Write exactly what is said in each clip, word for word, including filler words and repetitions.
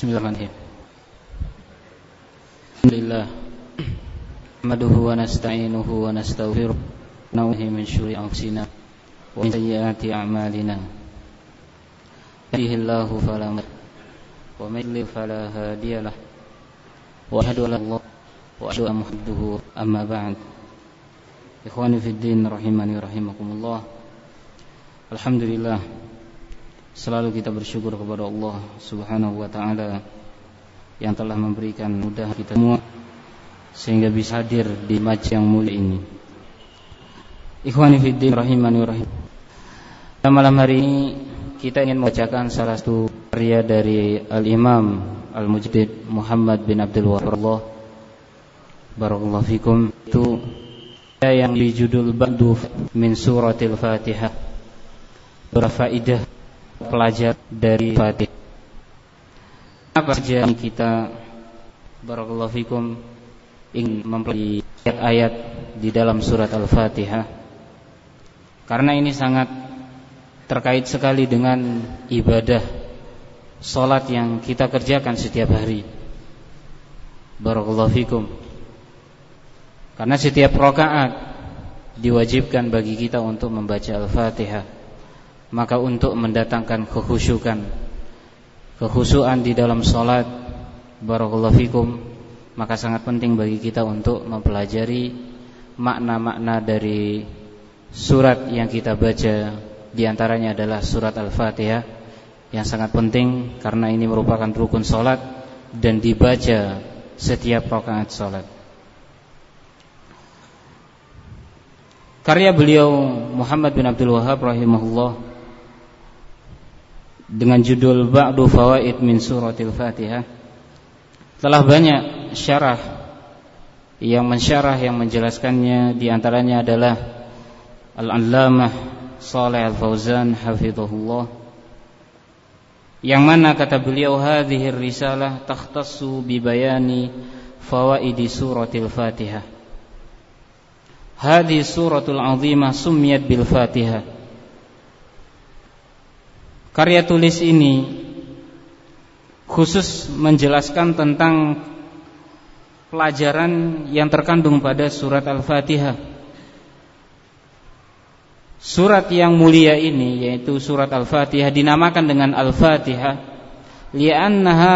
Bismillahirrahmanirrahim. Alhamdulillah. Nahmaduhu wa nasta'inuhu wa nastaghfiruh. Na'udzu min syururi anfusina wa min sayyiati a'malina. Yahdihillahu fala mudilla lahu wa may yudlil fala hadiya lahu. Wa asyhadu an la ilaha illallah wa asyhadu anna Muhammadan abduhu amma ba'd. Ikhwani fid din rahimani wa rahimakumullah. Alhamdulillah, selalu kita bersyukur kepada Allah Subhanahu wa ta'ala yang telah memberikan mudah kita semua sehingga bisa hadir di majlis yang mulia ini. Ikhwani fiddin rahimani wa rahim. Malam hari ini kita ingin membacakan salah satu karya dari Al-Imam Al-Mujaddid Muhammad bin Abdul Wahhab barakallahu fikum, itu yang berjudul Ba'du min Suratil Fatihah, berfaedah pelajar dari Fatihah. Apa saja yang kita barakallahu fikum ingin mempelajari ayat-ayat di dalam surat Al-Fatihah, karena ini sangat terkait sekali dengan ibadah salat yang kita kerjakan setiap hari. Barakallahu fikum. Karena setiap rakaat diwajibkan bagi kita untuk membaca Al-Fatihah. Maka untuk mendatangkan kekhusyukan, kekhusyuan di dalam salat, barakallahu fikum, maka sangat penting bagi kita untuk mempelajari makna-makna dari surat yang kita baca. Di antaranya adalah surat Al-Fatihah yang sangat penting karena ini merupakan rukun salat dan dibaca setiap rakaat salat. Karya beliau Muhammad bin Abdul Wahhab rahimahullah dengan judul Ba'du Fawaid min Suratil Fatihah telah banyak syarah yang mensyarah, yang menjelaskannya. Di antaranya adalah Al-Allamah Shalih Al-Fauzan hafizahullah, yang mana kata beliau, hadhihi risalah takhtassu bi bayani fawaidi suratil Fatihah. Hadhihi suratul azimah summiyat bil Fatihah. Karya tulis ini khusus menjelaskan tentang pelajaran yang terkandung pada surat Al-Fatihah. Surat yang mulia ini, yaitu surat Al-Fatihah, dinamakan dengan Al-Fatihah li'annaha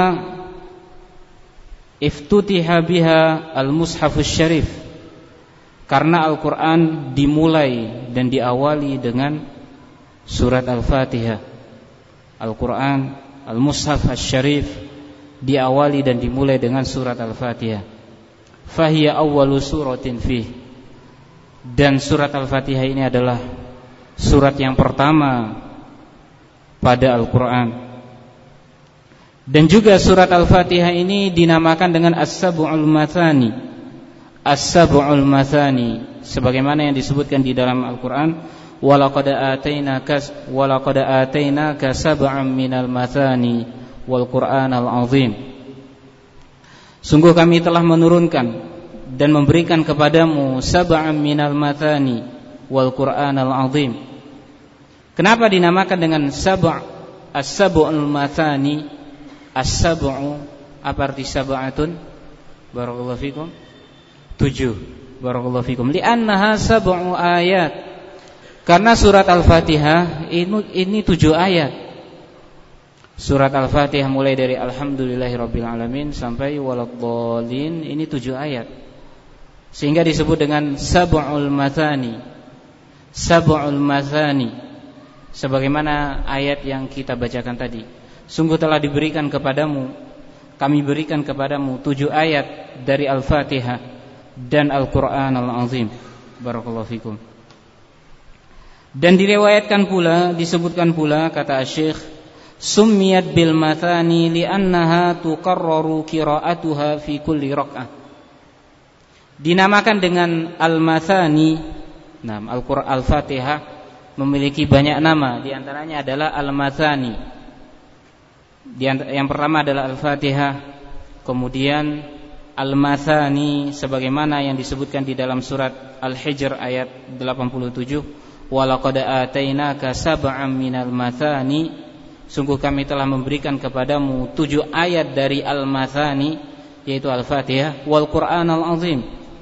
iftutiha biha al-mushafus syarif, karena Al-Quran dimulai dan diawali dengan surat Al-Fatihah. Al-Quran, Al-Mushaf Asy-Syarif diawali dan dimulai dengan surat Al-Fatihah. Fahiya awwalu suratin fih. Dan surat Al-Fatihah ini adalah surat yang pertama pada Al-Quran. Dan juga surat Al-Fatihah ini dinamakan dengan As-Sab'ul Mathani. As-Sab'ul Mathani, sebagaimana yang disebutkan di dalam Al-Quran, walaqad atainaka walaqad atainaka sab'an minal mathani wal Qur'anal azim. Sungguh kami telah menurunkan dan memberikan kepadamu sab'an minal mathani wal Qur'anal azim. Kenapa dinamakan dengan sab' as-sab'ul mathani? As-sab'u, apa arti sab'atun? Barakallahu fikum. Tujuh. Barakallahu fikum. Li'annaha sab'u ayat. Karena surat Al-Fatihah ini, ini tujuh ayat. Surat Al-Fatihah mulai dari Alhamdulillahirabbil alamin sampai waladhdallin, ini tujuh ayat. Sehingga disebut dengan sab'ul mathani. Sab'ul mathani, sebagaimana ayat yang kita bacakan tadi. Sungguh telah diberikan kepadamu, kami berikan kepadamu tujuh ayat dari Al-Fatihah dan Al-Quran Al-Azim. Barakallahu fikum. Dan diriwayatkan pula, disebutkan pula, kata Syekh, summiyat bil mathani li'annaha tuqarraru qira'atuha fi kulli rak'ah. Dinamakan dengan Al-Mathani. Nah, Al-Quran Al-Fatihah memiliki banyak nama, di antaranya adalah Al-Mathani. Yang pertama adalah Al-Fatihah, kemudian Al-Mathani sebagaimana yang disebutkan di dalam surat Al-Hijr ayat delapan puluh tujuh, walaqad atainaka sab'an minal mathani sungguh kami telah memberikan kepadamu tujuh ayat dari Al-Mathani, yaitu Al-Fatihah wal Qur'anal Azim.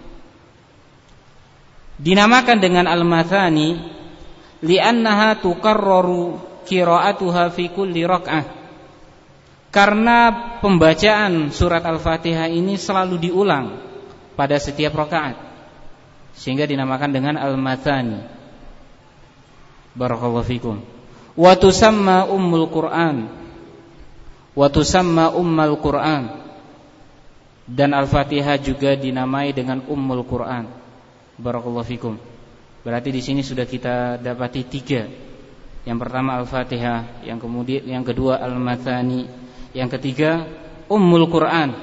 Dinamakan dengan Al-Mathani li'annaha tukarraru qira'atuha fi kulli rak'ah, karena pembacaan surat Al-Fatihah ini selalu diulang pada setiap rakaat, sehingga dinamakan dengan Al-Mathani. Barakallahu fikum. Wa tusamma ummul Qur'an, wa tusamma ummul Qur'an, dan Al-Fatihah juga dinamai dengan Ummul Qur'an. Barakallahu fikum. Berarti di sini sudah kita dapati tiga. Yang pertama Al-Fatihah, yang kemudian yang kedua Al-Mathani, yang ketiga Ummul Qur'an.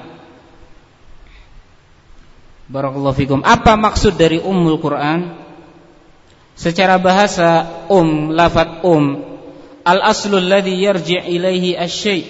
Barakallahu fikum. Apa maksud dari Ummul Qur'an? Secara bahasa um, lafaz um, al-aslu alladhi yarji' ilaihi asy-syai',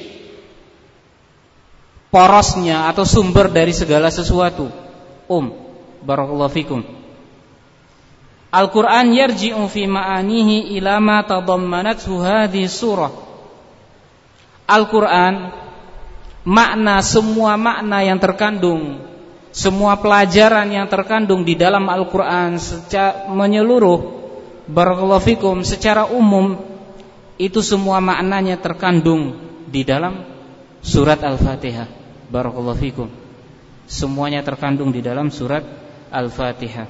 porosnya atau sumber dari segala sesuatu. Um, barakallahu fikum. Al-Qur'an yarji'u fi ma'anihi ila ma tadammanathu hadhihi surah. Al-Qur'an, makna, semua makna yang terkandung, semua pelajaran yang terkandung di dalam Al-Qur'an secara menyeluruh, barakallahu fikum, secara umum, itu semua maknanya terkandung di dalam surat Al-Fatihah. Barakallahu fikum. Semuanya terkandung di dalam surat Al-Fatihah.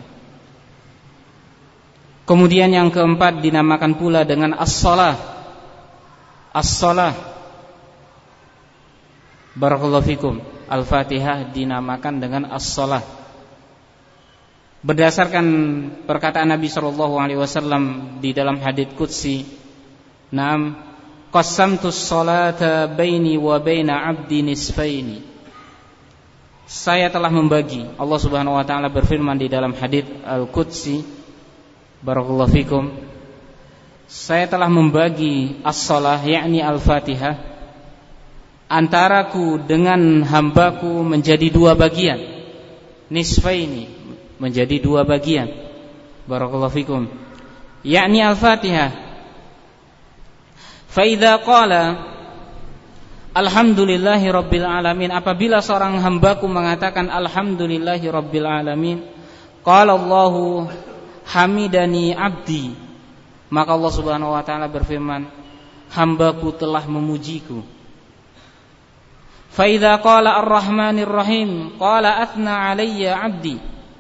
Kemudian yang keempat dinamakan pula dengan As-Salah. As-Salah. Barakallahu fikum. Al-Fatihah dinamakan dengan As-Salah. Berdasarkan perkataan Nabi sallallahu alaihi wasallam di dalam hadits qudsi, "Naam, qassamtus salata baini wa baina 'abdi nisfaini." Saya telah membagi, Allah Subhanahu wa taala berfirman di dalam hadits Al-Qudsi, barakallahu fikum, saya telah membagi as-salah, yakni Al-Fatihah, antaraku dengan hambaku menjadi dua bagian. Nisfaini, menjadi dua bagian. Barakallahu fikum. Yakni Al-Fatihah. Fa idza qala alhamdulillahi rabbil alamin, apabila seorang hambaku mengatakan alhamdulillahi rabbil alamin, qala Allahu hamidani abdi, maka Allah Subhanahu wa taala berfirman, hambaku telah memujiku. Fa idza qala ar-rahmanir rahim, qala athna alayya abdi,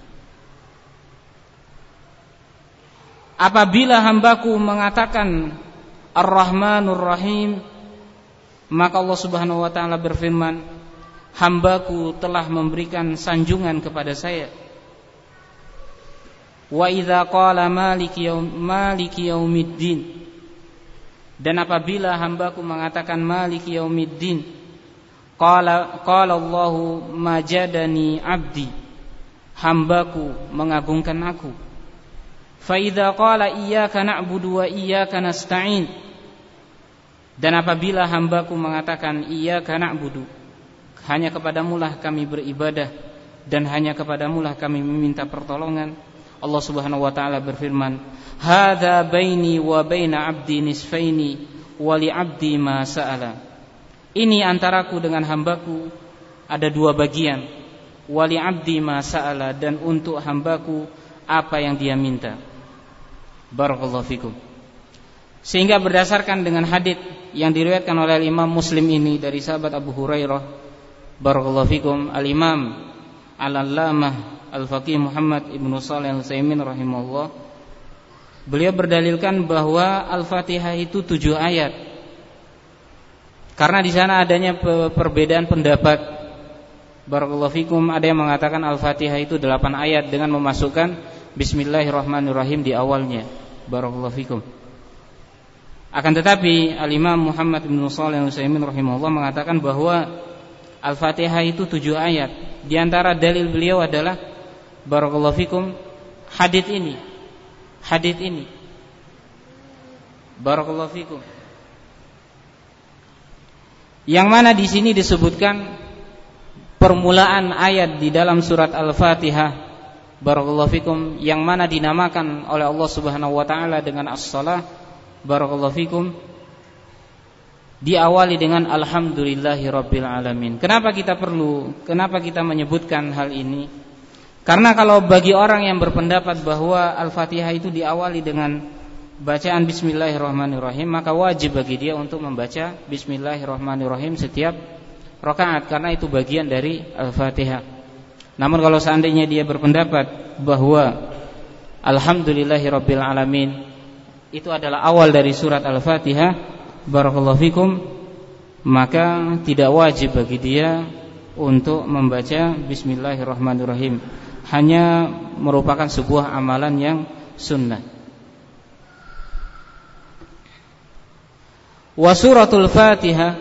apabila hambaku mengatakan ar-rahmanur rahim, maka Allah Subhanahu wa taala berfirman, hambaku telah memberikan sanjungan kepada saya. Wa idza qala maliki yaum maliki yaumiddin, dan apabila hambaku mengatakan maliki yaumiddin, qala qala Allahu majadani abdi, hambaku mengagungkan aku. Fa idza qala iyyaka na'budu wa iyyaka nasta'in, dan apabila hambaku mengatakan iyyaka na'budu, hanya kepadamulah kami beribadah dan hanya kepadamulah kami meminta pertolongan, Allah Subhanahu wa taala berfirman, hadza baini wa baina 'abdi nisfaini wa li 'abdi ma sa'ala. Ini antaraku dengan hambaku ada dua bagian, wa li 'abdi ma sa'ala, dan untuk hambaku apa yang dia minta. Barakallahu fikum. Sehingga berdasarkan dengan hadits yang diriwayatkan oleh Imam Muslim ini dari sahabat Abu Hurairah, barakallahu fikum, Al-Imam Al-Allamah Al-Faqih Muhammad Ibnu Shalih Al-Utsaimin rahimahullah, beliau berdalilkan bahwa Al-Fatihah itu tujuh ayat. Karena di sana adanya perbedaan pendapat. Barakallahu fikum, ada yang mengatakan Al-Fatihah itu delapan ayat dengan memasukkan Bismillahirrahmanirrahim di awalnya. Barakallahu fikum. Akan tetapi Al-Imam Muhammad Ibnu Shalih Al-Utsaimin rahimahullah mengatakan bahwa Al-Fatihah itu tujuh ayat. Di antara dalil beliau adalah barakallahu fikum hadits ini. Hadits ini. Barakallahu fikum. Yang mana di sini disebutkan permulaan ayat di dalam surat Al-Fatihah, barakallahu fikum, yang mana dinamakan oleh Allah Subhanahu wa taala dengan as-salah. Barakallahu fikum. diawali dengan alhamdulillahi rabbil alamin. Kenapa kita perlu, kenapa kita menyebutkan hal ini? Karena kalau bagi orang yang berpendapat bahwa Al-Fatihah itu diawali dengan bacaan bismillahirrahmanirrahim, maka wajib bagi dia untuk membaca bismillahirrahmanirrahim setiap rakaat, karena itu bagian dari Al-Fatihah. Namun kalau seandainya dia berpendapat bahwa alhamdulillahi rabbil alamin itu adalah awal dari surat Al-Fatihah, barakallahu fikum, maka tidak wajib bagi dia untuk membaca bismillahirrahmanirrahim, hanya merupakan sebuah amalan yang sunnah. Wa suratul Fatihah,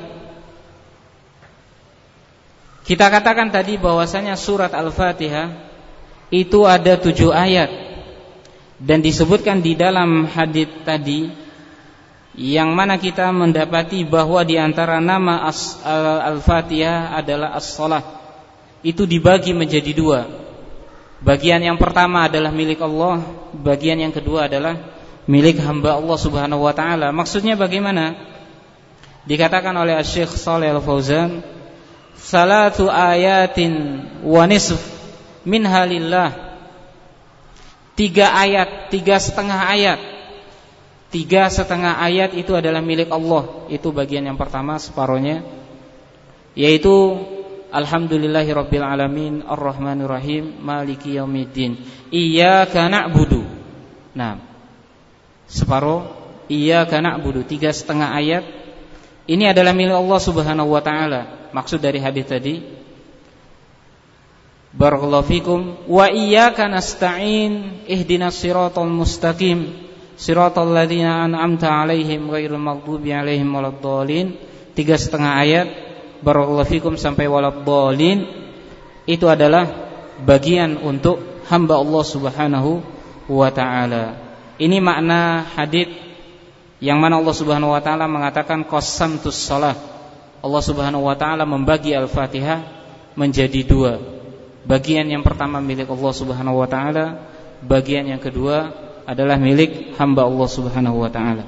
kita katakan tadi bahwasanya surat Al-Fatihah itu ada tujuh ayat, dan disebutkan di dalam hadits tadi, yang mana kita mendapati bahwa di antara nama Al-Fatihah adalah As-Salah. Itu dibagi menjadi dua. Bagian yang pertama adalah milik Allah, bagian yang kedua adalah milik hamba Allah Subhanahu wa taala. Maksudnya bagaimana? Dikatakan oleh Syekh Shalih Al-Fauzan, salatu ayatin wa nisf minha lillah. Tiga ayat, tiga setengah ayat. Tiga setengah ayat itu adalah milik Allah. Itu bagian yang pertama, separohnya, yaitu alhamdulillahi rabbil alamin arrahmanir rahim maliki yaumiddin iyyaka na'budu. Nah, separuh iyyaka na'budu, tiga setengah ayat ini adalah milik Allah Subhanahu wa taala. Maksud dari hadis tadi, barakallahu fikum, wa iyyaka nasta'in ihdinas siratal mustaqim siratal ladzina an'amta 'alaihim ghairil maghdubi 'alaihim waladdallin. Tiga setengah ayat, barakallahu fikum, sampai waladdallin, itu adalah bagian untuk hamba Allah Subhanahu wa taala. Ini makna hadits yang mana Allah Subhanahu wa taala mengatakan qasamtus shalah. Allah Subhanahu wa taala membagi Al-Fatihah menjadi dua. Bagian yang pertama milik Allah Subhanahu wa taala, bagian yang kedua adalah milik hamba Allah Subhanahu wa taala.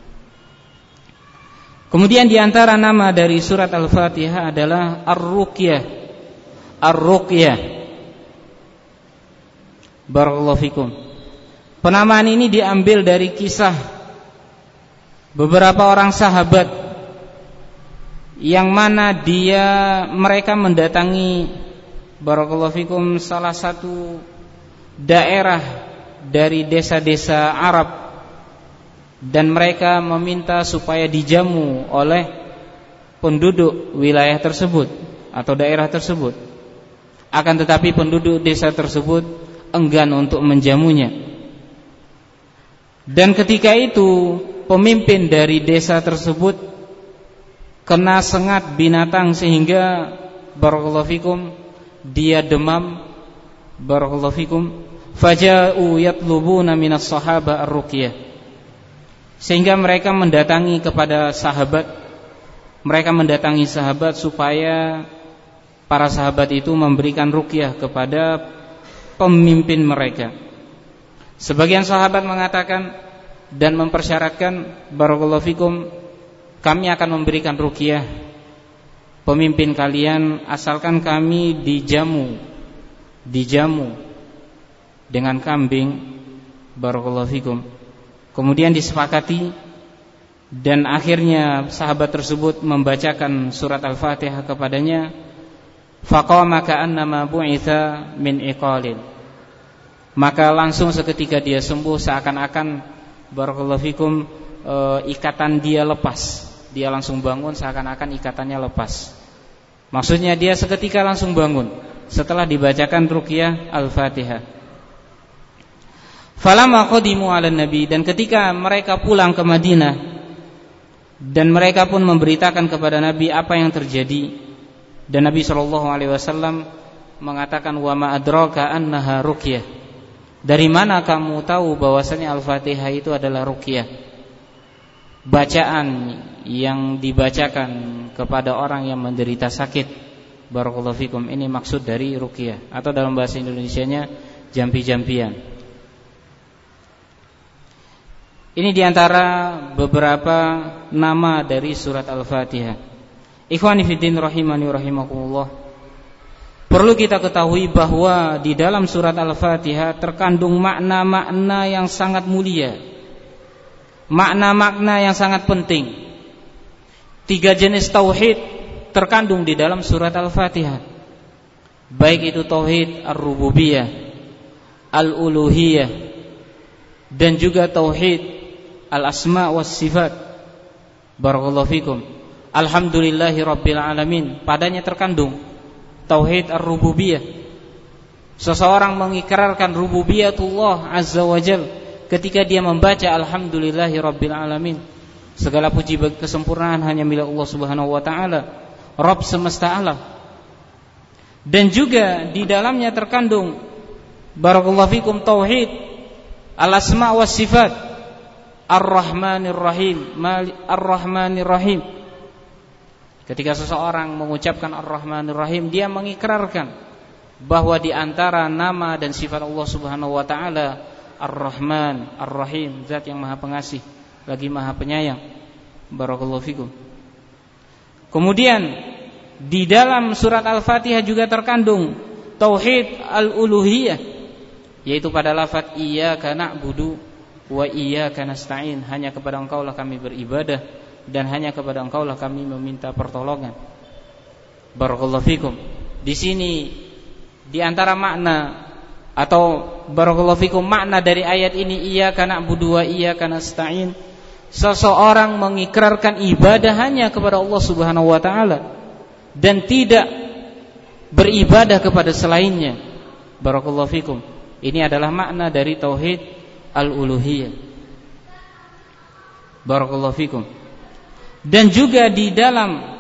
Kemudian di antara nama dari surat Al-Fatihah adalah Ar-Ruqyah. Ar-Ruqyah. Barakallahu fikum. Penamaan ini diambil dari kisah beberapa orang sahabat yang mana dia mereka mendatangi, barakallahu fikum, salah satu daerah dari desa-desa Arab, dan mereka meminta supaya dijamu oleh penduduk wilayah tersebut atau daerah tersebut. Akan tetapi penduduk desa tersebut enggan untuk menjamunya. Dan ketika itu pemimpin dari desa tersebut kena sengat binatang sehingga, barakallahu fikum, dia demam, barakallahu fikum, faja'u yatlubuna minas sahaba ar-ruqyah, sehingga mereka mendatangi kepada sahabat, mereka mendatangi sahabat supaya para sahabat itu memberikan ruqyah kepada pemimpin mereka. Sebagian sahabat mengatakan dan mempersyaratkan, barakallahu fikum, kami akan memberikan ruqyah pemimpin kalian asalkan kami dijamu dijamu dengan kambing, barakallahu fikum. Kemudian disepakati, dan akhirnya sahabat tersebut membacakan surat Al-Fatihah kepadanya. Faqama ka'annama bu'itha min iqalin. Maka langsung seketika dia sembuh, seakan-akan, barakallahu fikum, e, ikatan dia lepas. Dia langsung bangun seakan-akan ikatannya lepas. Maksudnya dia seketika langsung bangun setelah dibacakan ruqyah Al-Fatihah. Falamma qadimu 'alan nabi, dan ketika mereka pulang ke Madinah dan mereka pun memberitakan kepada Nabi apa yang terjadi, dan Nabi sallallahu alaihi wasallam mengatakan, wa ma adraka annaha ruqyah. Dari mana kamu tahu bahwasanya Al-Fatihah itu adalah ruqyah? Bacaan yang dibacakan kepada orang yang menderita sakit, barakallahu fikum. Ini maksud dari ruqyah, atau dalam bahasa Indonesianya jampi-jampian. Ini diantara beberapa nama dari surat Al-Fatihah. Ikhwani fiddin rahimani rahimakumullah. Perlu kita ketahui bahwa di dalam surat Al-Fatihah terkandung makna-makna yang sangat mulia, makna-makna yang sangat penting. Tiga jenis tauhid terkandung di dalam surat Al-Fatihah, baik itu tauhid ar-rububiyah, al-uluhiyah, dan juga tauhid al-asma was sifat. Barakallahu fikum. Alhamdulillahi rabbil alamin, padanya terkandung tauhid ar-rububiyah. Seseorang mengikrarkan rububiyatullah azza wajal ketika dia membaca alhamdulillahi rabbil alamin. Segala puji bagi kesempurnaan hanya milik Allah Subhanahu wa taala, Rabb semesta alam. Dan juga di dalamnya terkandung barakallahu fikum tauhid al-asma was sifat, ar-rahmanir rahim, ar-rahmanir rahim. Ketika seseorang mengucapkan ar-rahmanir rahim, dia mengikrarkan bahwa di antara nama dan sifat Allah Subhanahu wa taala ar-rahman, ar-rahim, zat yang maha pengasih lagi maha penyayang. Barakallahu fikum. Kemudian di dalam surat Al-Fatihah juga terkandung tauhid al-uluhiyah, yaitu pada lafaz iyyaka na'budu wa iyyaka nasta'in, hanya kepada Engkaulah kami beribadah dan hanya kepada Engkaulah kami meminta pertolongan. Barakallahu fikum. Di sini di antara makna atau barakallahu fikum makna dari ayat ini iyyaka na'budu wa iyyaka nasta'in, seseorang mengikrarkan ibadah hanya kepada Allah Subhanahu wa taala dan tidak beribadah kepada selainnya. Barakallahu fikum. Ini adalah makna dari tauhid al-uluhiyah. Barakallahu fikum. Dan juga di dalam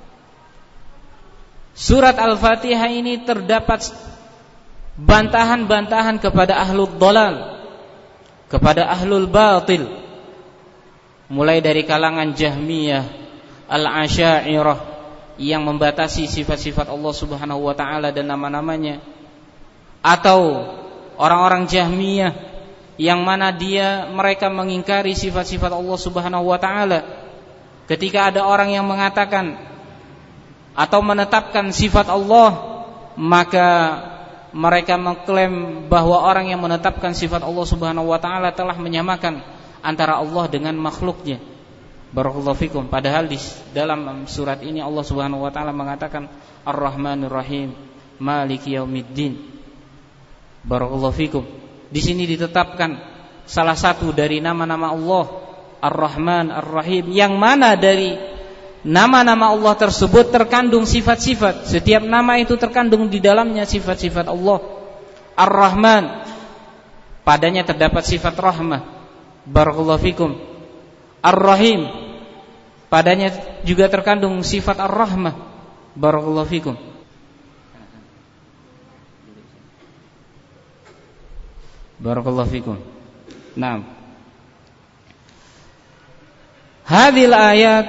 surat Al-Fatihah ini terdapat bantahan-bantahan kepada ahlul dhalal, kepada ahlul batil, mulai dari kalangan Jahmiyah, Al-Asy'ariyah yang membatasi sifat-sifat Allah Subhanahu wa taala dan nama-namanya, atau orang-orang Jahmiyah yang mana dia mereka mengingkari sifat-sifat Allah Subhanahu wa taala. Ketika ada orang yang mengatakan atau menetapkan sifat Allah, maka mereka mengklaim bahwa orang yang menetapkan sifat Allah Subhanahu wa taala telah menyamakan antara Allah dengan makhluknya. Barakallahu fikum. Padahal di dalam surat ini Allah Subhanahu wa taala mengatakan Ar-Rahmanir Rahim, Maliki Yaumiddin. Barakallahu fikum. Di sini ditetapkan salah satu dari nama-nama Allah, Ar-Rahman Ar-Rahim, yang mana dari nama-nama Allah tersebut terkandung sifat-sifat. Setiap nama itu terkandung di dalamnya sifat-sifat Allah. Ar-Rahman, padanya terdapat sifat rahmah. Barakallahu fikum. Ar-Rahim, padanya juga terkandung sifat ar-rahmah. Barakallahu fikum. Barakallahu fikum. Naam. Hadhil ayat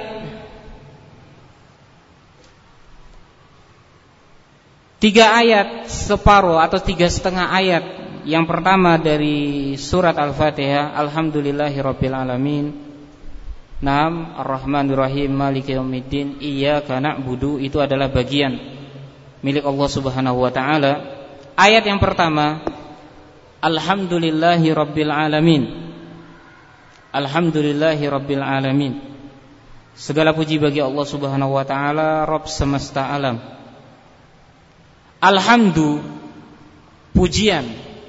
tiga ayat separuh atau tiga setengah ayat yang pertama dari surat Al-Fatihah, Alhamdulillahirabbil alamin, Naam, Ar-Rahmanir Rahim, Maliki Yaumiddin, Iyyaka na'budu, itu adalah bagian milik Allah Subhanahu wa taala. Ayat yang pertama, Alhamdulillahirabbil alamin. Alhamdulillahirabbil alamin. Segala puji bagi Allah Subhanahu wa taala, Rabb semesta alam. Alhamdu, pujian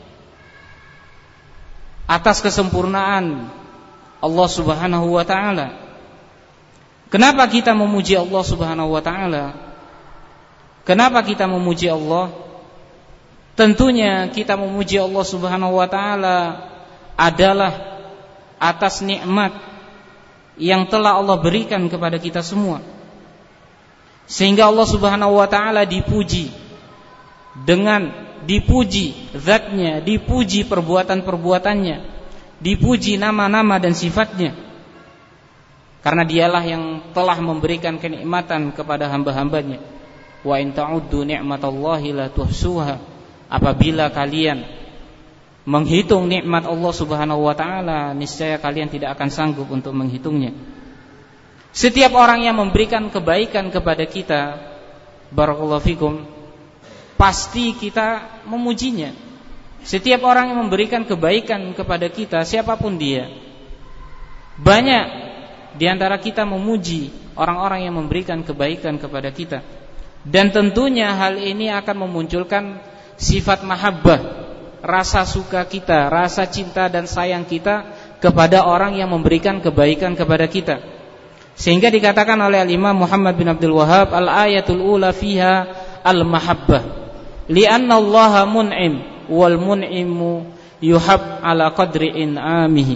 atas kesempurnaan Allah Subhanahu wa taala. Kenapa kita memuji Allah Subhanahu wa taala? Kenapa kita memuji Allah? Tentunya kita memuji Allah Subhanahu wa taala adalah atas nikmat yang telah Allah berikan kepada kita semua, sehingga Allah Subhanahu wa taala dipuji dengan dipuji zatnya, dipuji perbuatan-perbuatannya, dipuji nama-nama dan sifatnya, karena dialah yang telah memberikan kenikmatan kepada hamba-hambanya. Wa in ta'uddu ni'matallahi la tuhsuha. Apabila kalian menghitung nikmat Allah Subhanahu wa taala, niscaya kalian tidak akan sanggup untuk menghitungnya. Setiap orang yang memberikan kebaikan kepada kita, barakallahu fikum, pasti kita memujinya. Setiap orang yang memberikan kebaikan kepada kita, siapapun dia, banyak di antara kita memuji orang-orang yang memberikan kebaikan kepada kita. Dan tentunya hal ini akan memunculkan sifat mahabbah, rasa suka kita, rasa cinta dan sayang kita kepada orang yang memberikan kebaikan kepada kita. Sehingga dikatakan oleh Al-Imam Muhammad bin Abdul Wahhab, al-ayatul ula fiha al-mahabbah, li'anna Allaha mun'im wal mun'imu yuhab ala qadri in'amihi.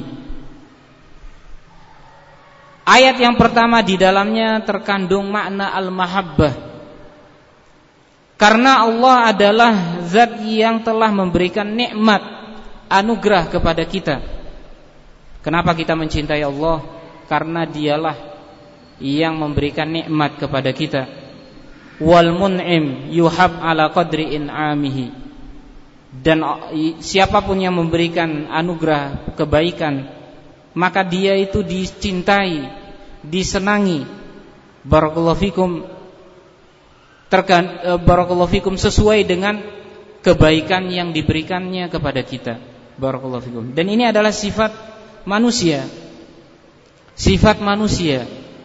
Ayat yang pertama di dalamnya terkandung makna al-mahabbah, karena Allah adalah zat yang telah memberikan nikmat, anugerah kepada kita. Kenapa kita mencintai Allah? Karena dialah yang memberikan nikmat kepada kita. Wal mun'im yuhab ala qadri in'amihi. Dan siapapun yang memberikan anugerah kebaikan, maka dia itu dicintai, disenangi. Barakallahu fikum, terkan barakallahu fikum, sesuai dengan kebaikan yang diberikannya kepada kita. Barakallahu fikum. Dan ini adalah sifat manusia. Sifat manusia.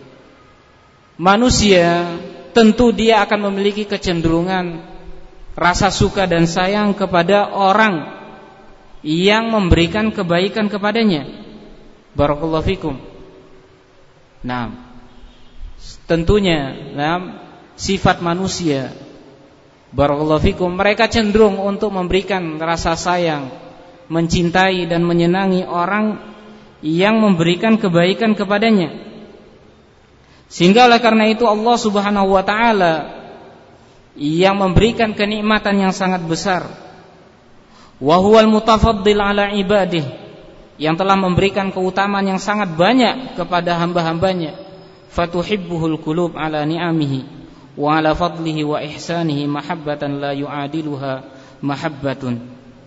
Manusia tentu dia akan memiliki kecenderungan rasa suka dan sayang kepada orang yang memberikan kebaikan kepadanya. Barakallahu fikum. Nah, tentunya, nah, sifat manusia, barakallahu fikum, mereka cenderung untuk memberikan rasa sayang, mencintai dan menyenangi orang yang memberikan kebaikan kepadanya. Sehingga oleh karena itu Allah Subhanahu wa taala yang memberikan kenikmatan yang sangat besar, wa huwal mutafaddil ala ibadih, yang telah memberikan keutamaan yang sangat banyak kepada hamba-hambanya. Fatuhibbuhul qulub ala ni'amihi wa ala fadlihi wa ihsanihi mahabbatan la yu'adiluha mahabbatun.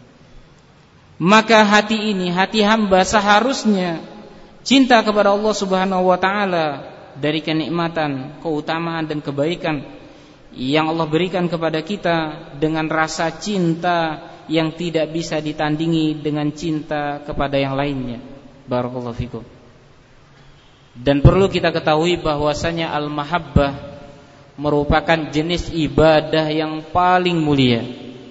Maka hati ini, hati hamba seharusnya cinta kepada Allah Subhanahu wa taala dari kenikmatan, keutamaan dan kebaikan yang Allah berikan kepada kita dengan rasa cinta yang tidak bisa ditandingi dengan cinta kepada yang lainnya. Barakallahu fikum. Dan perlu kita ketahui bahwasanya al-mahabbah merupakan jenis ibadah yang paling mulia.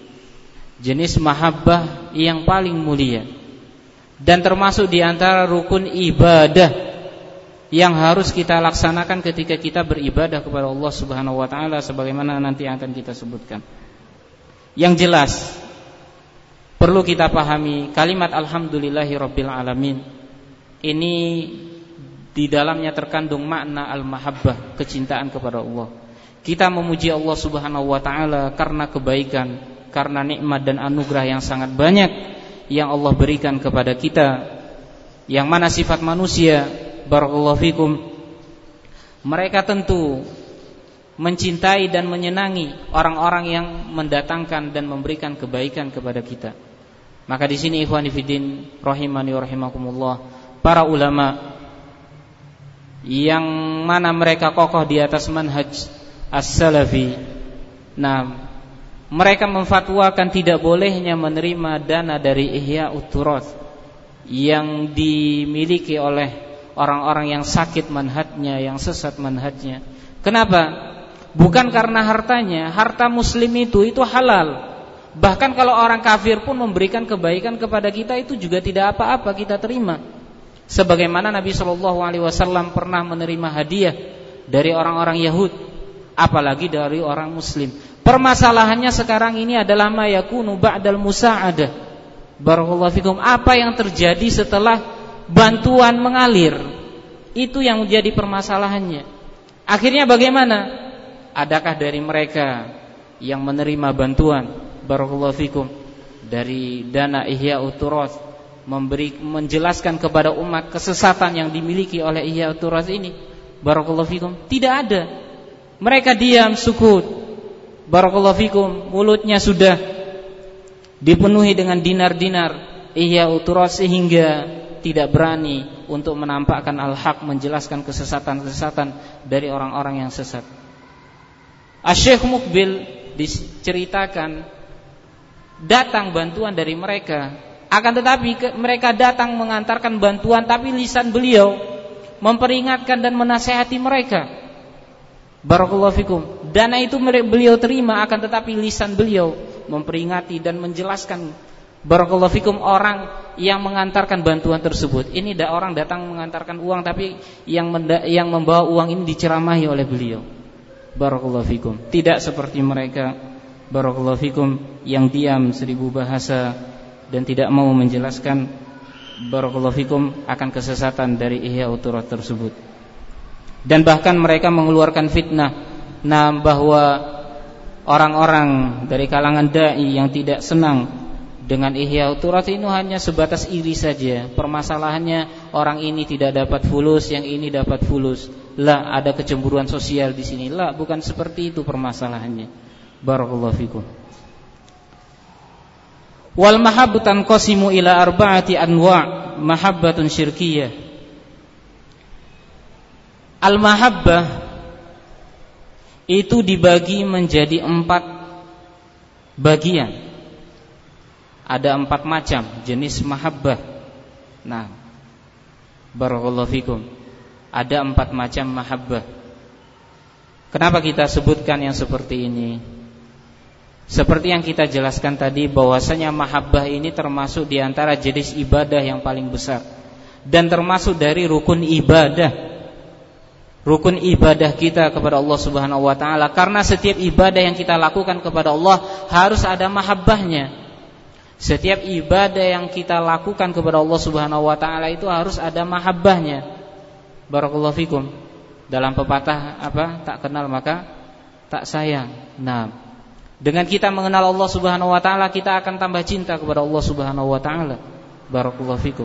Jenis mahabbah yang paling mulia. Dan termasuk di antara rukun ibadah yang harus kita laksanakan ketika kita beribadah kepada Allah Subhanahu wa taala, sebagaimana nanti akan kita sebutkan. Yang jelas perlu kita pahami kalimat alhamdulillahi rabbil alamin. Ini di dalamnya terkandung makna al-mahabbah, kecintaan kepada Allah. Kita memuji Allah Subhanahu wa taala karena kebaikan, karena nikmat dan anugerah yang sangat banyak yang Allah berikan kepada kita. Yang mana sifat manusia, barakallahu fikum, mereka tentu mencintai dan menyenangi orang-orang yang mendatangkan dan memberikan kebaikan kepada kita. Maka di sini ikhwani fiddin rahimani wa rahimakumullah, para ulama yang mana mereka kokoh di atas manhaj as-salafi, nah mereka memfatwakan tidak bolehnya menerima dana dari Ihya'ut Turath yang dimiliki oleh orang-orang yang sakit manhajnya, yang sesat manhajnya. Kenapa? Bukan karena hartanya. Harta muslim itu itu halal. Bahkan kalau orang kafir pun memberikan kebaikan kepada kita, itu juga tidak apa-apa, kita terima. Sebagaimana Nabi shallallahu alaihi wasallam pernah menerima hadiah dari orang-orang Yahudi, apalagi dari orang muslim. Permasalahannya sekarang ini adalah ma yakunu ba'dal musa'adah. Barakallahu fikum, apa yang terjadi setelah bantuan mengalir, itu yang menjadi permasalahannya. Akhirnya bagaimana? Adakah dari mereka yang menerima bantuan, barakallahu fikum, dari dana Ihya'ut Turath, memberi menjelaskan kepada umat kesesatan yang dimiliki oleh Ihya'ut Turath ini? Barakallahu fikum, tidak ada. Mereka diam, sukut. Barakallahu fikum, mulutnya sudah dipenuhi dengan dinar-dinar, ihya uturat sehingga tidak berani untuk menampakkan al-haq, menjelaskan kesesatan-kesesatan dari orang-orang yang sesat. Asy-Syaikh Muqbil diceritakan datang bantuan dari mereka, akan tetapi ke, mereka datang mengantarkan bantuan, tapi lisan beliau memperingatkan dan menasihati mereka. Barakallahu fikum. Dana itu beliau terima, akan tetapi lisan beliau memperingati dan menjelaskan, barakallahu fikum, orang yang mengantarkan bantuan tersebut. Ini ada orang datang mengantarkan uang, tapi yang menda- yang membawa uang ini diceramahi oleh beliau. Barakallahu fikum. Tidak seperti mereka, barakallahu fikum, yang diam seribu bahasa dan tidak mau menjelaskan, barakallahu fikum, akan kesesatan dari ihya uturat tersebut. Dan bahkan mereka mengeluarkan fitnah, nah bahwa orang-orang dari kalangan dai yang tidak senang dengan ihya uturat ini hanya sebatas iri saja. Permasalahannya orang ini tidak dapat fulus, yang ini dapat fulus. Lah, ada kecemburuan sosial di sini. Lah, bukan seperti itu permasalahannya. Barakallahu fikum. Wal mahabbatan qasimu ila arba'ati anwa'. Mahabbatun syirkiyah. Al mahabbah itu dibagi menjadi empat bagian. Ada empat macam jenis mahabbah. Nah, barakallahu fikum, ada empat macam mahabbah. Kenapa kita sebutkan yang seperti ini? Seperti yang kita jelaskan tadi, bahwasanya mahabbah ini termasuk di antara jenis ibadah yang paling besar, dan termasuk dari rukun ibadah. Rukun ibadah kita kepada Allah Subhanahu wa taala, karena setiap ibadah yang kita lakukan kepada Allah harus ada mahabbahnya. Setiap ibadah yang kita lakukan kepada Allah Subhanahu wa taala itu harus ada mahabbahnya. Barakallahu fikum. Dalam pepatah apa? Tak kenal maka tak sayang. Nah, dengan kita mengenal Allah Subhanahu wa taala, kita akan tambah cinta kepada Allah Subhanahu wa taala. Barakallahu fikum.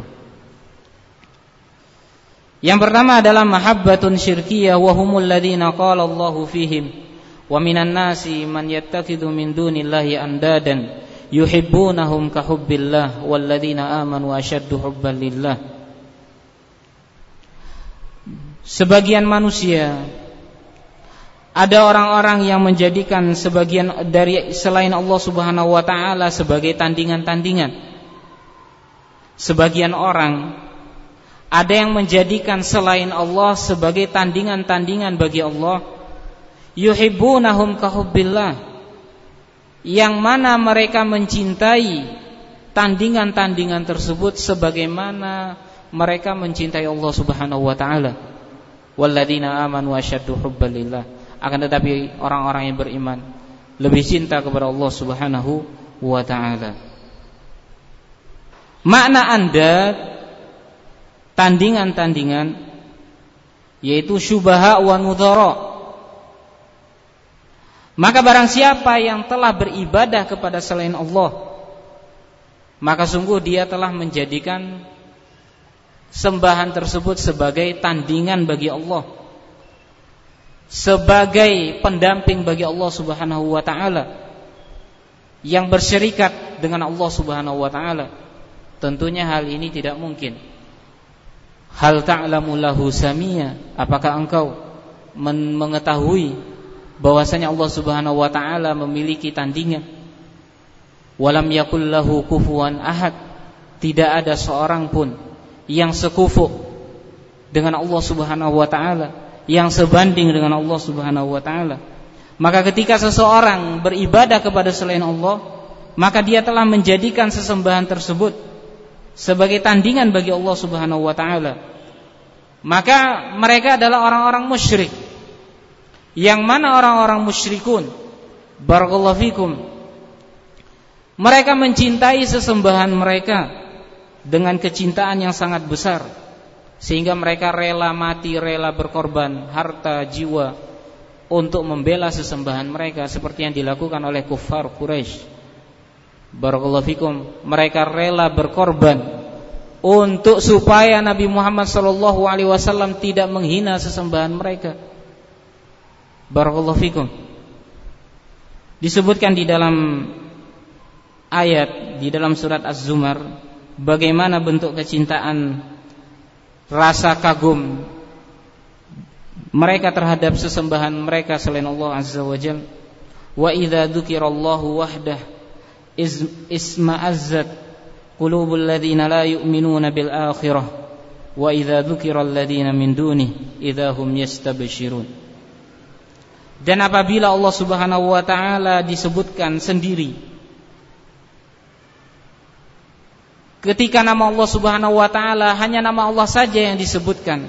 Yang pertama adalah mahabbatun syirkiyah, wa humul ladzina qala Allahu fihim wa minan nasi man yattakhidhu min dunillahi andadan yuhibbunahum ka hubbillah walladzina amanu asyaddu hubban lillah. Sebagian manusia, ada orang-orang yang menjadikan sebagian dari selain Allah Subhanahu wa taala sebagai tandingan-tandingan. Sebagian orang ada yang menjadikan selain Allah sebagai tandingan-tandingan bagi Allah. Yuhibbunahum ka hubbillah, yang mana mereka mencintai tandingan-tandingan tersebut sebagaimana mereka mencintai Allah Subhanahu wa taala. Walladzina amanu asyaddu hubban lillah. Akan tetapi orang-orang yang beriman lebih cinta kepada Allah Subhanahu wa taala. Makna Anda tandingan-tandingan yaitu syubaha wa nudhara. Maka barang siapa yang telah beribadah kepada selain Allah, maka sungguh dia telah menjadikan sembahan tersebut sebagai tandingan bagi Allah, sebagai pendamping bagi Allah Subhanahu wa taala, yang bersyirikat dengan Allah Subhanahu wa taala. Tentunya hal ini tidak mungkin. Hal ta'lamu lahu samia, apakah engkau mengetahui bahwasanya Allah Subhanahu wa taala memiliki tandingan? Walam yakul lahu kufuwan ahad, tidak ada seorang pun yang sekufu dengan Allah Subhanahu wa taala, yang sebanding dengan Allah Subhanahu wa taala. Maka ketika seseorang beribadah kepada selain Allah, maka dia telah menjadikan sesembahan tersebut sebagai tandingan bagi Allah Subhanahu wa taala. Maka mereka adalah orang-orang musyrik. Yang mana orang-orang musyrikun, barakallahu fikum, mereka mencintai sesembahan mereka dengan kecintaan yang sangat besar, sehingga mereka rela mati, rela berkorban harta, jiwa untuk membela sesembahan mereka, seperti yang dilakukan oleh kuffar Quraisy. Barakallahu fikum, mereka rela berkorban untuk supaya Nabi Muhammad sallallahu alaihi wasallam tidak menghina sesembahan mereka. Barakallahu fikum. Disebutkan di dalam ayat di dalam surat Az-Zumar, bagaimana bentuk kecintaan, rasa kagum mereka terhadap sesembahan mereka selain Allah Azza wa Jalla. Wa idza dzukirallahu wahdah isma'azzat qulubul ladzina la yu'minuna bil akhirah wa idza dzukiral ladzina min dunihi idza hum yastabshirun. Dan apabila Allah Subhanahu wa taala disebutkan sendiri, ketika nama Allah Subhanahu wa taala hanya nama Allah saja yang disebutkan,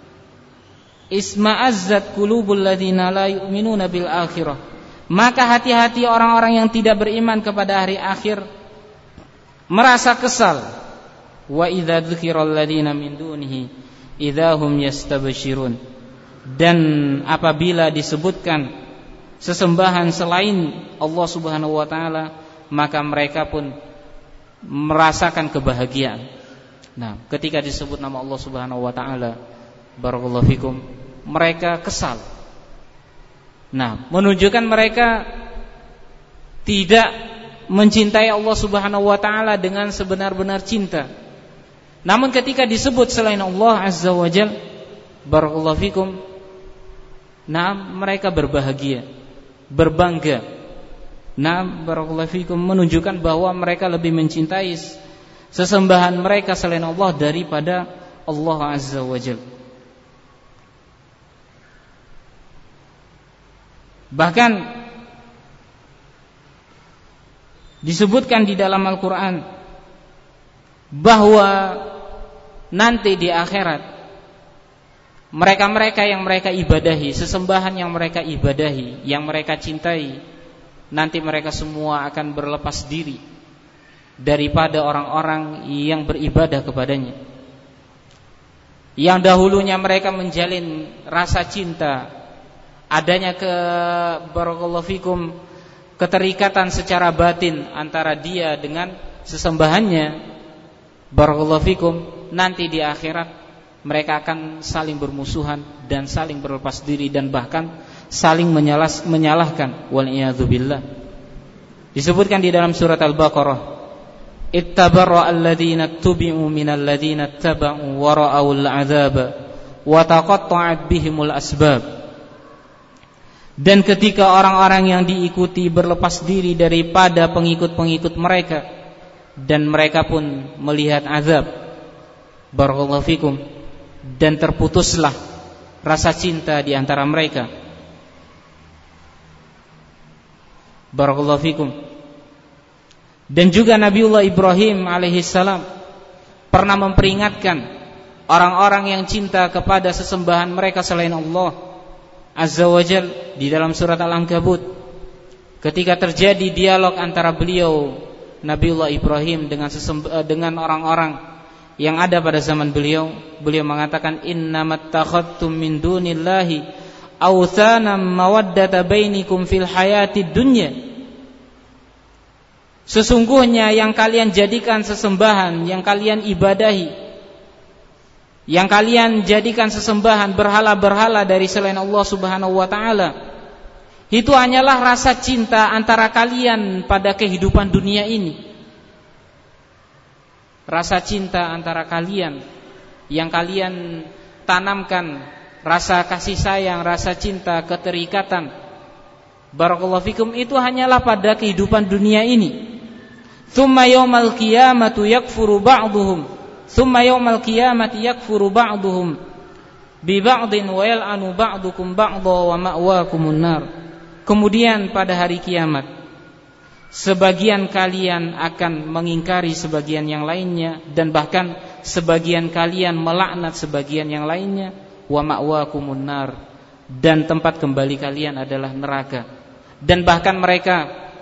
isma'azzat qulubul ladzina la yu'minuna bil akhirah, maka hati-hati orang-orang yang tidak beriman kepada hari akhir merasa kesal. Wa idza dzukiral ladzina min dunihi idza hum yastabshirun. Dan apabila disebutkan sesembahan selain Allah Subhanahu wa taala, maka mereka pun merasakan kebahagiaan. Nah, ketika disebut nama Allah Subhanahu wa taala, barakallahu fikum, mereka kesal. Nah, menunjukkan mereka tidak mencintai Allah Subhanahu wa taala dengan sebenar-benar cinta. Namun ketika disebut selain Allah Azza wa Jalla, barakallahu fikum, nah mereka berbahagia, berbangga. Nah, barakallahu fikum, menunjukkan bahwa mereka lebih mencintai sesembahan mereka selain Allah daripada Allah Azza wa Jalla. Bahkan disebutkan di dalam Al-Quran bahwa nanti di akhirat mereka-mereka yang mereka ibadahi, sesembahan yang mereka ibadahi, yang mereka cintai, nanti mereka semua akan berlepas diri daripada orang-orang yang beribadah kepadanya. Yang dahulunya mereka menjalin rasa cinta, adanya ke barakallahu fikum keterikatan secara batin antara dia dengan sesembahannya, barakallahu fikum, nanti di akhirat mereka akan saling bermusuhan dan saling berlepas diri dan bahkan saling menyalah, menyalahkan. Wal'iyadzubillah. Disebutkan di dalam surat Al-Baqarah, ittabarra alladhina tubi'u minal ladhina taba'u wa ra'awul 'adzaba wa taqatta'at bihimul asbab. Dan ketika orang-orang yang diikuti berlepas diri daripada pengikut-pengikut mereka dan mereka pun melihat azab, barakallahu fikum, dan terputuslah rasa cinta di antara mereka, barakallahu fikum. Dan juga Nabiullah Ibrahim alaihissalam pernah memperingatkan orang-orang yang cinta kepada sesembahan mereka selain Allah Azza wa Jal di dalam surat Al-Ankabut, ketika terjadi dialog antara beliau Nabiullah Ibrahim dengan sesemb- dengan orang-orang yang ada pada zaman beliau. Beliau mengatakan, innamat takhadtum min dunillahi awthanan mawaddata bainikum fil hayatid dunya. Sesungguhnya yang kalian jadikan sesembahan, yang kalian ibadahi, yang kalian jadikan sesembahan berhala-berhala dari selain Allah Subhanahu wa taala, itu hanyalah rasa cinta antara kalian pada kehidupan dunia ini. Rasa cinta antara kalian yang kalian tanamkan, rasa kasih sayang, rasa cinta, keterikatan, barakallahu fikum, itu hanyalah pada kehidupan dunia ini. Tsumma yaumal qiyamati yakfuru ba'dhum Tsumma yaumal qiyamati yakfuru ba'dhum bi ba'din wa yal'anu ba'dukum ba'dha wa ma'wakumun nar. Kemudian pada hari kiamat sebagian kalian akan mengingkari sebagian yang lainnya, dan bahkan sebagian kalian melaknat sebagian yang lainnya. Wa ma'wakumun nar, dan tempat kembali kalian adalah neraka. Dan bahkan mereka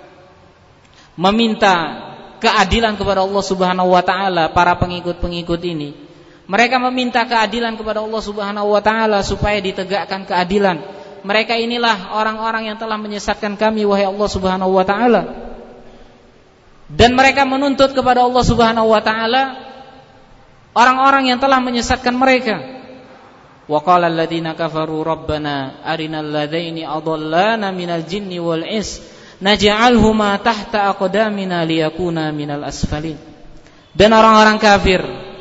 meminta keadilan kepada Allah Subhanahu wa taala. Para pengikut-pengikut ini, mereka meminta keadilan kepada Allah Subhanahu wa taala supaya ditegakkan keadilan. Mereka inilah orang-orang yang telah menyesatkan kami, wahai Allah Subhanahu wa taala. Dan mereka menuntut kepada Allah Subhanahu wa taala orang-orang yang telah menyesatkan mereka. Wa qala alladziina kafaru rabbana arinal ladzaini adallana minal jinni wal ins naj'alhuma tahta aqdamina liyakuna minal asfalin. Dan orang-orang kafir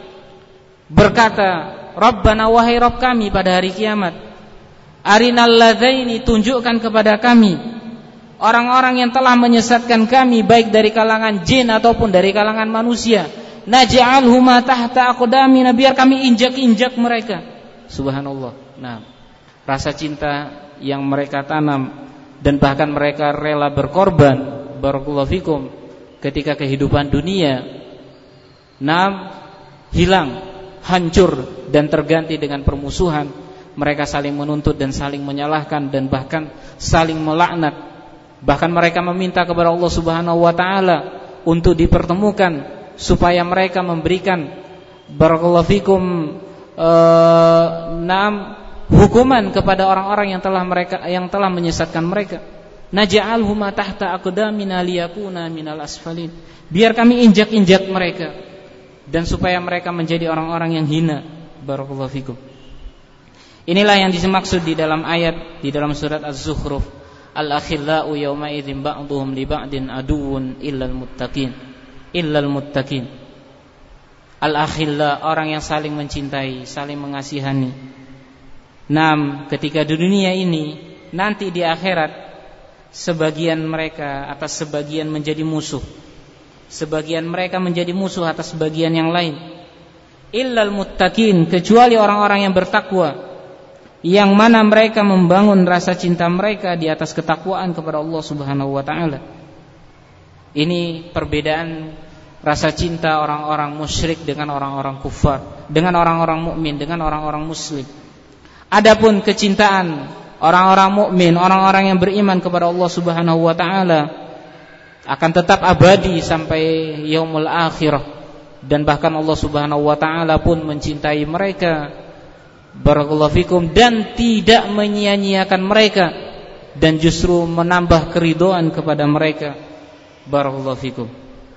berkata, Rabbana, wahai Rabb kami pada hari kiamat, arinal ladzaini, tunjukkan kepada kami orang-orang yang telah menyesatkan kami, baik dari kalangan jin ataupun dari kalangan manusia. Naj'alhuma tahta aqdamina, biar kami injak-injak mereka. Subhanallah. Nah, rasa cinta yang mereka tanam dan bahkan mereka rela berkorban, barakallahu fikum, ketika kehidupan dunia nah hilang, hancur dan terganti dengan permusuhan. Mereka saling menuntut dan saling menyalahkan dan bahkan saling melaknat. Bahkan mereka meminta kepada Allah Subhanahu wa taala untuk dipertemukan supaya mereka memberikan barakallahu fikum uh, nam hukuman kepada orang-orang yang telah mereka yang telah menyesatkan mereka. Naj'alhuma tahta aqdamina liyakuna minal asfalin, biar kami injak-injak mereka dan supaya mereka menjadi orang-orang yang hina. Barakallahu fikum. Inilah yang dimaksud di dalam ayat di dalam surat Az-Zukhruf, al-akhillau yawma idzin ba'dhum li ba'din aduwwun illal muttaqin. Illal muttaqin. Al-akhilla, orang yang saling mencintai, saling mengasihani. Nam, ketika di dunia ini, nanti di akhirat sebagian mereka atas sebagian menjadi musuh. Sebagian mereka menjadi musuh atas sebagian yang lain. Illal muttaqin, kecuali orang-orang yang bertakwa, yang mana mereka membangun rasa cinta mereka di atas ketakwaan kepada Allah Subhanahu wa taala. Ini perbedaan rasa cinta orang-orang musyrik dengan orang-orang kufar, dengan orang-orang mukmin, dengan orang-orang muslim. Adapun kecintaan orang-orang mukmin, orang-orang yang beriman kepada Allah Subhanahu wa taala akan tetap abadi sampai yaumul akhirah, dan bahkan Allah Subhanahu wa taala pun mencintai mereka, barakallahu fikum, dan tidak menyia-nyiakan mereka dan justru menambah keridhaan kepada mereka, barakallahu fikum.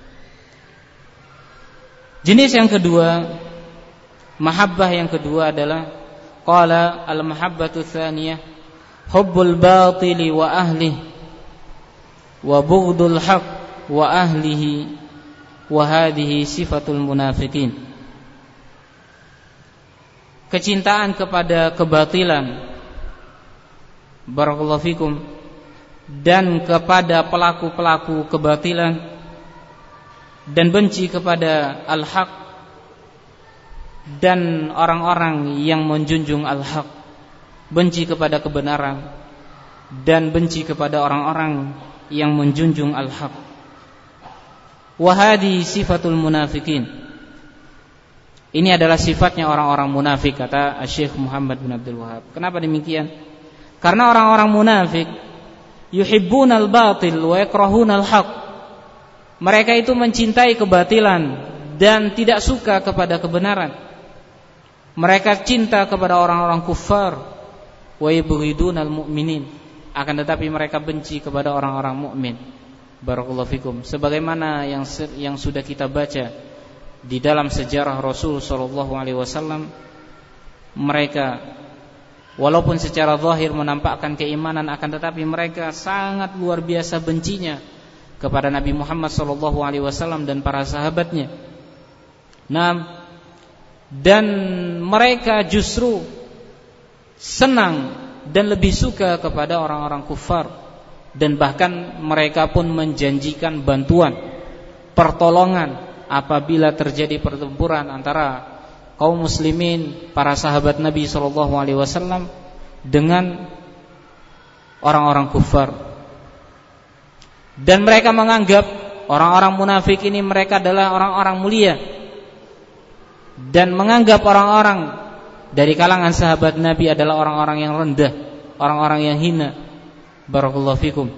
Jenis yang kedua, mahabbah yang kedua adalah qala al-mahabbatu tsaniyah hubbul batili wa ahlihi wa bughdul haqq wa ahlihi wa hadhihi sifatul munafiqin. Kecintaan kepada kebatilan, barakallahu fikum, dan kepada pelaku-pelaku kebatilan, dan benci kepada al-haq dan orang-orang yang menjunjung al-haq, benci kepada kebenaran dan benci kepada orang-orang yang menjunjung al-haq. Wa hadhi sifatul munafiqin. Ini adalah sifatnya orang-orang munafik, kata Syekh Muhammad bin Abdul Wahhab. Kenapa demikian? Karena orang-orang munafik yuhibbunal batil wa yakrahunal haq. Mereka itu mencintai kebatilan dan tidak suka kepada kebenaran. Mereka cinta kepada orang-orang kufar, wa yubghidunal mu'minin, akan tetapi mereka benci kepada orang-orang mukmin. Barakallahu fikum. Sebagaimana yang yang sudah kita baca di dalam sejarah Rasul sallallahu alaihi wasallam, mereka walaupun secara zahir menampakkan keimanan, akan tetapi mereka sangat luar biasa bencinya kepada Nabi Muhammad sallallahu alaihi wasallam dan para sahabatnya. Nah, dan mereka justru senang dan lebih suka kepada orang-orang kufar, dan bahkan mereka pun menjanjikan bantuan, pertolongan apabila terjadi pertempuran antara kaum muslimin, para sahabat Nabi sallallahu alaihi wasallam dengan orang-orang kufar. Dan mereka menganggap orang-orang munafik ini mereka adalah orang-orang mulia, dan menganggap orang-orang dari kalangan sahabat Nabi adalah orang-orang yang rendah, orang-orang yang hina. Barakallahu fikum.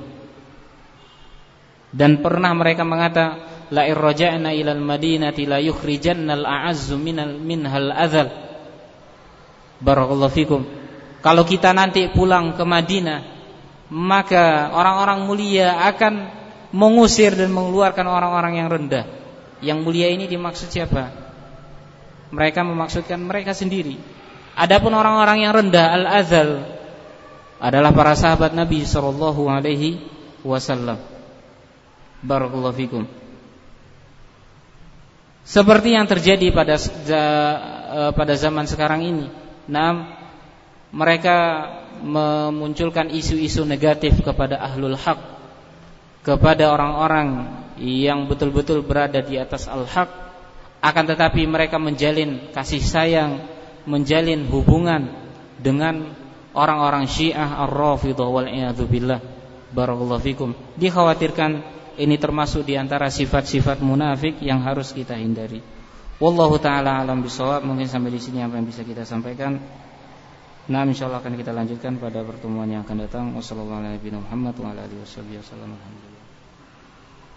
Dan pernah mereka mengata, la irja'na ilal madinati la yukhrijannal a'azzu minal minhal adzal. Barakallahu fikum. Kalau kita nanti pulang ke Madinah, maka orang-orang mulia akan mengusir dan mengeluarkan orang-orang yang rendah. Yang mulia ini dimaksud siapa? Mereka memaksudkan mereka sendiri. Adapun orang-orang yang rendah, al-adzal, adalah para sahabat Nabi sallallahu alaihi wasallam. Barakallahu fikum. seperti yang terjadi pada pada zaman sekarang ini. Nah, mereka memunculkan isu-isu negatif kepada ahlul haq, kepada orang-orang yang betul-betul berada di atas al-haq, akan tetapi mereka menjalin kasih sayang, menjalin hubungan dengan orang-orang Syiah ar-Rafidhah wal iyadzu billah. Barakallahu fikum. Dikhawatirkan ini termasuk di antara sifat-sifat munafik yang harus kita hindari. Wallahu taala alam bisawab. Mungkin sampai di sini apa yang bisa kita sampaikan. Nah, insyaallah akan kita lanjutkan pada pertemuan yang akan datang. Wassallallahu ala nabiyina Muhammad wa ala alihi wasallam.